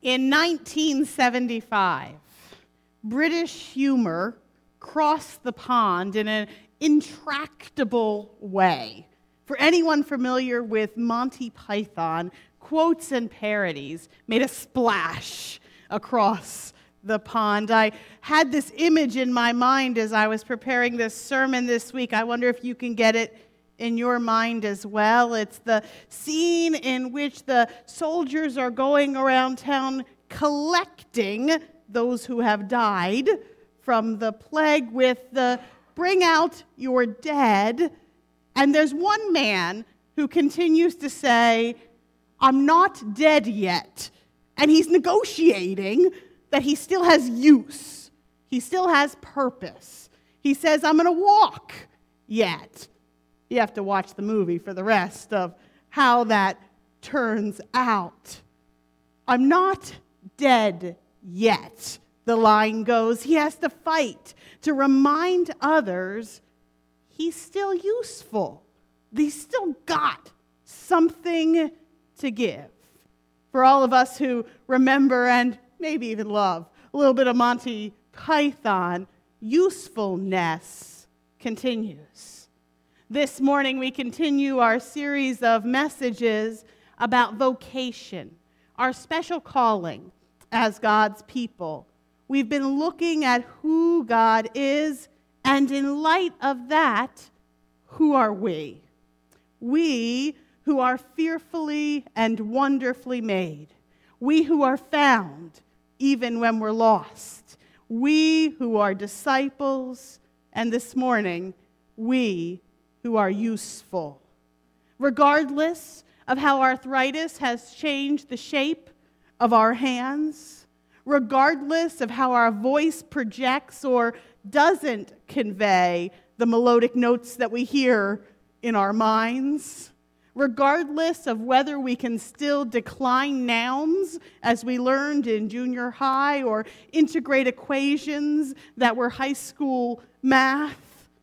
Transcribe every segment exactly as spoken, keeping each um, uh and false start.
In nineteen seventy-five, British humor crossed the pond in an intractable way. For anyone familiar with Monty Python, quotes and parodies made a splash across the pond. I had this image in my mind as I was preparing this sermon this week. I wonder if you can get it in your mind as well. It's the scene in which the soldiers are going around town collecting those who have died from the plague with the "bring out your dead." And there's one man who continues to say, "I'm not dead yet." And he's negotiating that he still has use. He still has purpose. He says, "I'm going to walk yet." You have to watch the movie for the rest of how that turns out. "I'm not dead yet," the line goes. He has to fight to remind others he's still useful. He's still got something to give. For all of us who remember and maybe even love a little bit of Monty Python, usefulness continues. This morning we continue our series of messages about vocation, our special calling as God's people. We've been looking at who God is, and in light of that, who are we? We who are fearfully and wonderfully made. We who are found even when we're lost. We who are disciples, and this morning, we who are useful. Regardless of how arthritis has changed the shape of our hands, regardless of how our voice projects or doesn't convey the melodic notes that we hear in our minds, regardless of whether we can still decline nouns as we learned in junior high or integrate equations that were high school math,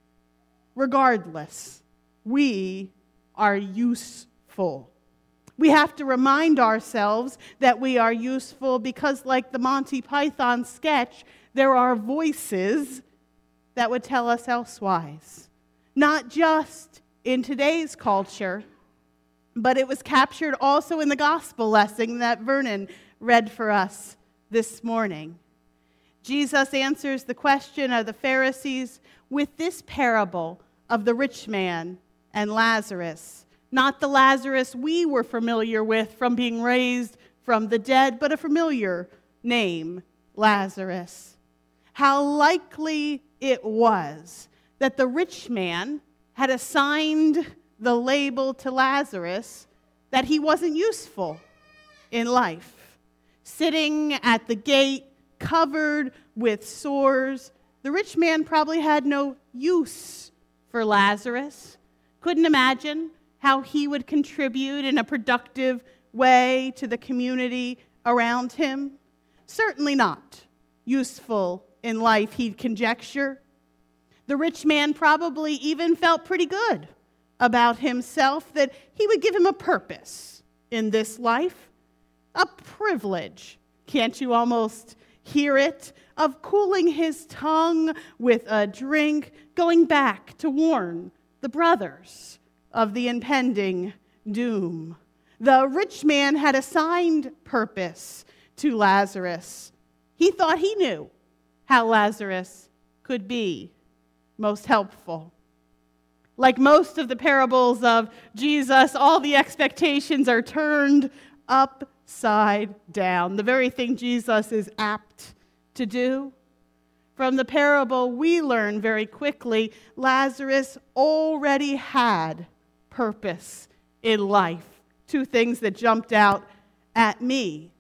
regardless, we are useful. We have to remind ourselves that we are useful because, like the Monty Python sketch, there are voices that would tell us elsewise. Not just in today's culture, but it was captured also in the gospel lesson that Vernon read for us this morning. Jesus answers the question of the Pharisees with this parable of the rich man and Lazarus. Not the Lazarus we were familiar with from being raised from the dead, but a familiar name, Lazarus. How likely it was that the rich man had assigned the label to Lazarus that he wasn't useful in life. Sitting at the gate, covered with sores, the rich man probably had no use for Lazarus. Couldn't imagine how he would contribute in a productive way to the community around him. Certainly not useful in life, he'd conjecture. The rich man probably even felt pretty good about himself, that he would give him a purpose in this life, a privilege, can't you almost hear it, of cooling his tongue with a drink, going back to warn the brothers of the impending doom. The rich man had assigned purpose to Lazarus. He thought he knew how Lazarus could be most helpful. Like most of the parables of Jesus, all the expectations are turned upside down, the very thing Jesus is apt to do. From the parable, we learn very quickly Lazarus already had purpose in life. Two things that jumped out at me.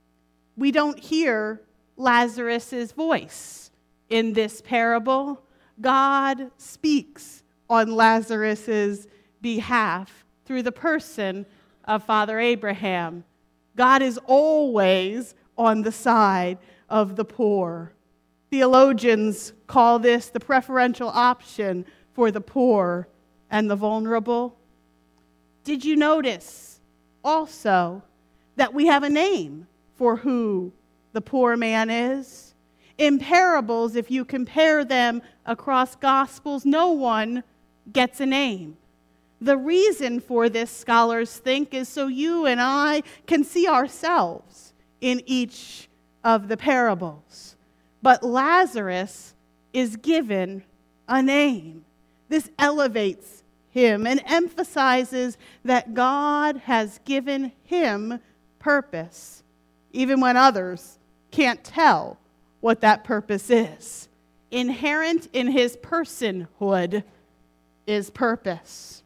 We don't hear Lazarus' voice in this parable. God speaks on Lazarus' behalf through the person of Father Abraham. God is always on the side of the poor. Theologians call this the preferential option for the poor and the vulnerable. Did you notice also that we have a name for who the poor man is. In parables, if you compare them across Gospels, no one gets a name. The reason for this, scholars think, is so you and I can see ourselves in each of the parables. But Lazarus is given a name. This elevates him and emphasizes that God has given him purpose, even when others can't tell what that purpose is. Inherent in his personhood is purpose.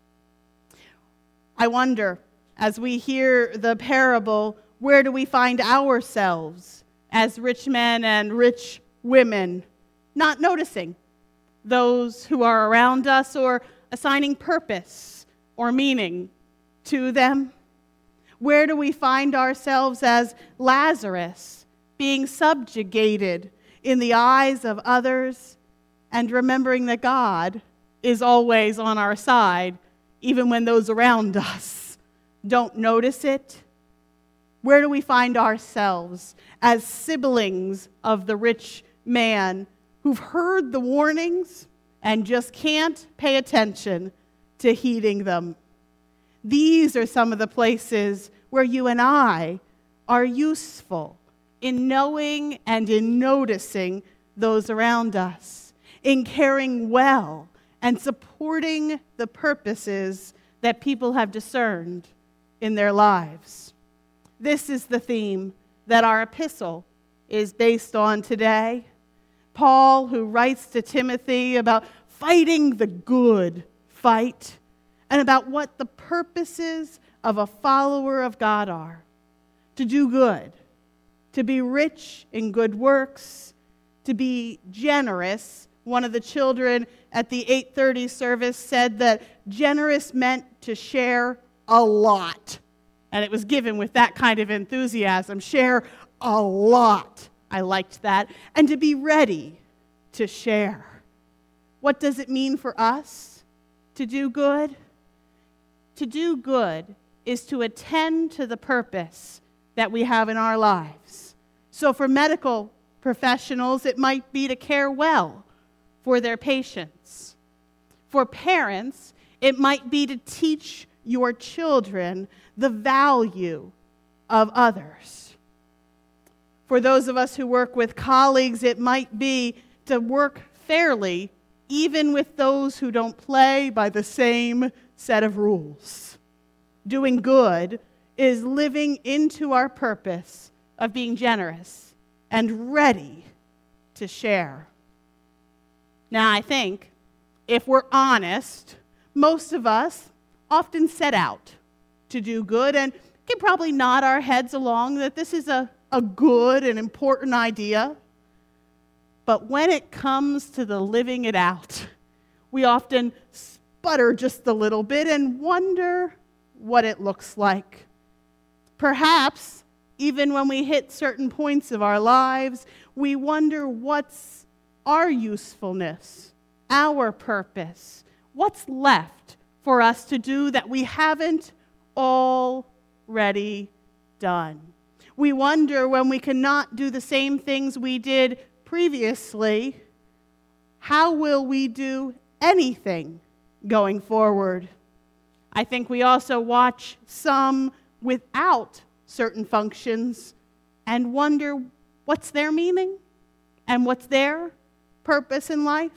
I wonder, as we hear the parable, where do we find ourselves as rich men and rich women, not noticing those who are around us or assigning purpose or meaning to them? Where do we find ourselves as Lazarus, being subjugated in the eyes of others and remembering that God is always on our side, even when those around us don't notice it? Where do we find ourselves as siblings of the rich man who've heard the warnings and just can't pay attention to heeding them? These are some of the places where you and I are useful in knowing and in noticing those around us, in caring well and supporting the purposes that people have discerned in their lives. This is the theme that our epistle is based on today. Paul, who writes to Timothy about fighting the good fight and about what the purposes of a follower of God are: to do good, to be rich in good works, to be generous. One of the children at the eight thirty service said that generous meant to share a lot. And it was given with that kind of enthusiasm. Share a lot. I liked that. And to be ready to share. What does it mean for us to do good? To do good is to attend to the purpose that we have in our lives. So for medical professionals, it might be to care well for their patients. For parents, it might be to teach your children the value of others. For those of us who work with colleagues, it might be to work fairly, even with those who don't play by the same set of rules. Doing good is living into our purpose of being generous and ready to share. Now, I think, if we're honest, most of us often set out to do good and can probably nod our heads along that this is a, a good and important idea. But when it comes to the living it out, we often sputter just a little bit and wonder what it looks like. Perhaps, even when we hit certain points of our lives, we wonder what's our usefulness, our purpose, what's left for us to do that we haven't already done. We wonder when we cannot do the same things we did previously, how will we do anything going forward? I think we also watch some without certain functions and wonder what's their meaning and what's their purpose in life.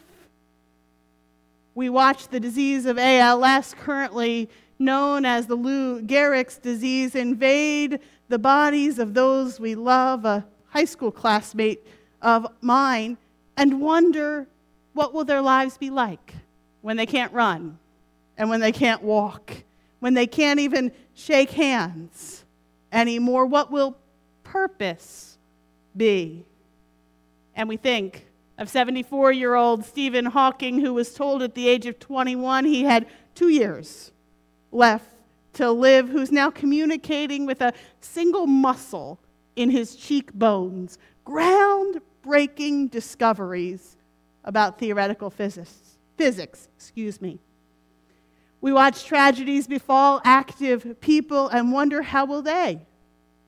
We watch the disease of A L S, currently known as the Lou Gehrig's disease, invade the bodies of those we love, a high school classmate of mine, and wonder what will their lives be like when they can't run and when they can't walk, when they can't even shake hands anymore. What will purpose be? And we think of seventy-four-year-old Stephen Hawking, who was told at the age of twenty-one he had two years left to live, who's now communicating with a single muscle in his cheekbones. Groundbreaking discoveries about theoretical physics. Physics, excuse me. We watch tragedies befall active people and wonder how will they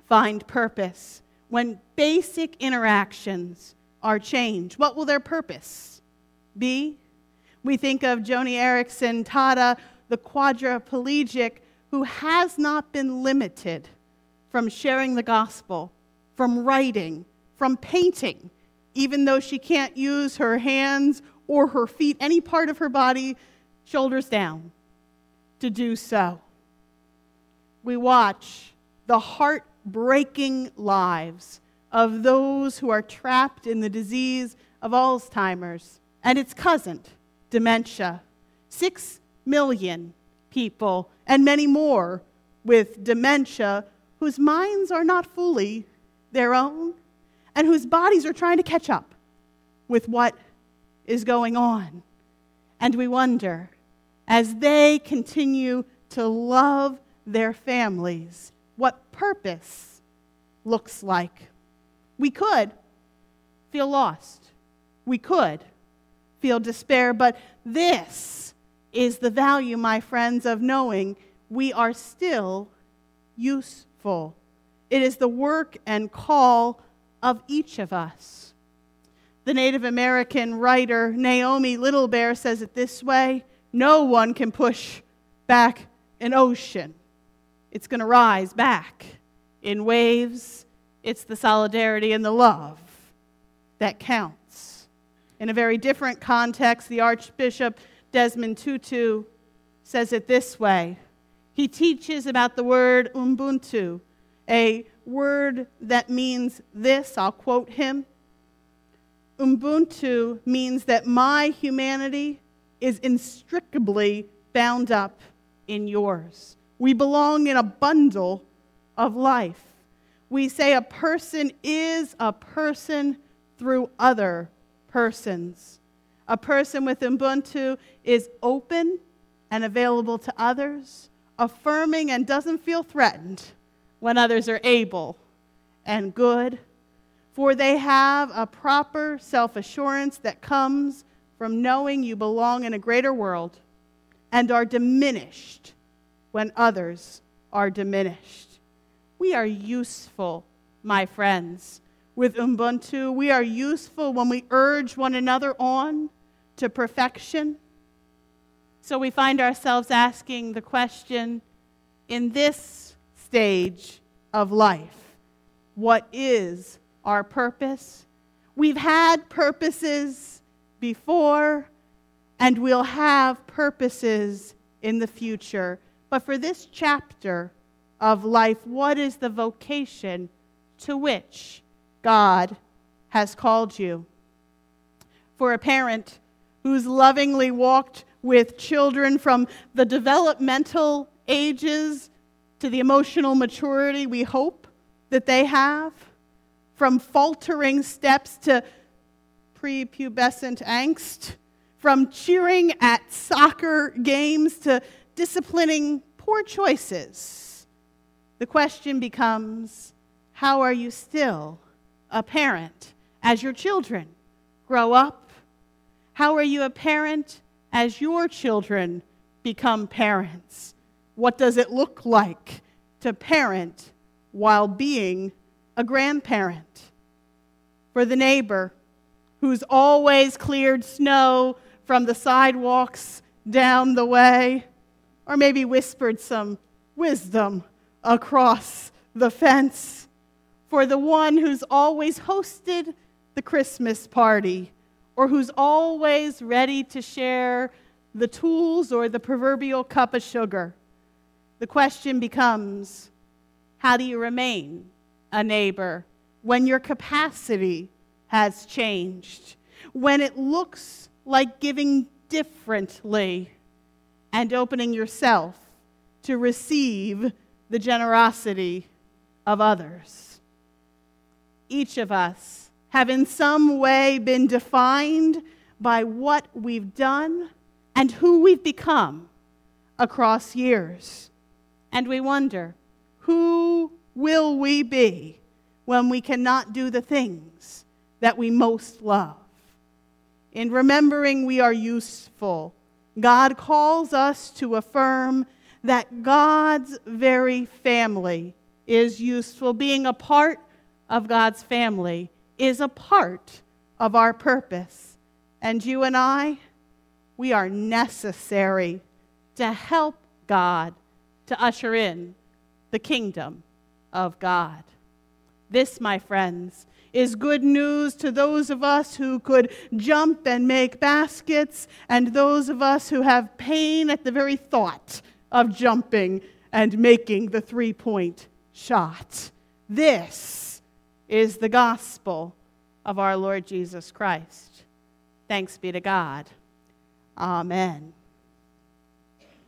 find purpose when basic interactions are changed? What will their purpose be? We think of Joni Eareckson Tada, the quadriplegic, who has not been limited from sharing the gospel, from writing, from painting, even though she can't use her hands or her feet, any part of her body, shoulders down, to do so. We watch the heartbreaking lives of those who are trapped in the disease of Alzheimer's and its cousin, dementia. Six million people and many more with dementia whose minds are not fully their own and whose bodies are trying to catch up with what is going on. And we wonder, as they continue to love their families, what purpose looks like. We could feel lost. We could feel despair, but this is the value, my friends, of knowing we are still useful. It is the work and call of each of us. The Native American writer Naomi Little Bear says it this way: no one can push back an ocean. It's going to rise back in waves. It's the solidarity and the love that counts. In a very different context, the Archbishop Desmond Tutu says it this way. He teaches about the word Ubuntu, a word that means this. I'll quote him. Ubuntu means that my humanity is inextricably bound up in yours. We belong in a bundle of life. We say a person is a person through other persons. A person with Ubuntu is open and available to others, affirming and doesn't feel threatened when others are able and good, for they have a proper self-assurance that comes from knowing you belong in a greater world and are diminished when others are diminished. We are useful, my friends, with Ubuntu. We are useful when we urge one another on to perfection. So we find ourselves asking the question, in this stage of life, what is our purpose? We've had purposes before, and we'll have purposes in the future. But for this chapter of life, what is the vocation to which God has called you? For a parent who's lovingly walked with children from the developmental ages to the emotional maturity we hope that they have, from faltering steps to prepubescent angst, from cheering at soccer games to disciplining poor choices, the question becomes, how are you still a parent as your children grow up? How are you a parent as your children become parents? What does it look like to parent while being a grandparent? For the neighbor who's always cleared snow from the sidewalks down the way, or maybe whispered some wisdom across the fence. For the one who's always hosted the Christmas party, or who's always ready to share the tools or the proverbial cup of sugar. The question becomes, how do you remain a neighbor when your capacity has changed, when it looks like giving differently and opening yourself to receive the generosity of others? Each of us have in some way been defined by what we've done and who we've become across years. And we wonder, who will we be when we cannot do the things that we most love? In remembering we are useful, God calls us to affirm that God's very family is useful. Being a part of God's family is a part of our purpose. And you and I, we are necessary to help God to usher in the kingdom of God. This, my friends, is good news to those of us who could jump and make baskets, and those of us who have pain at the very thought of jumping and making the three-point shot. This is the gospel of our Lord Jesus Christ. Thanks be to God. Amen.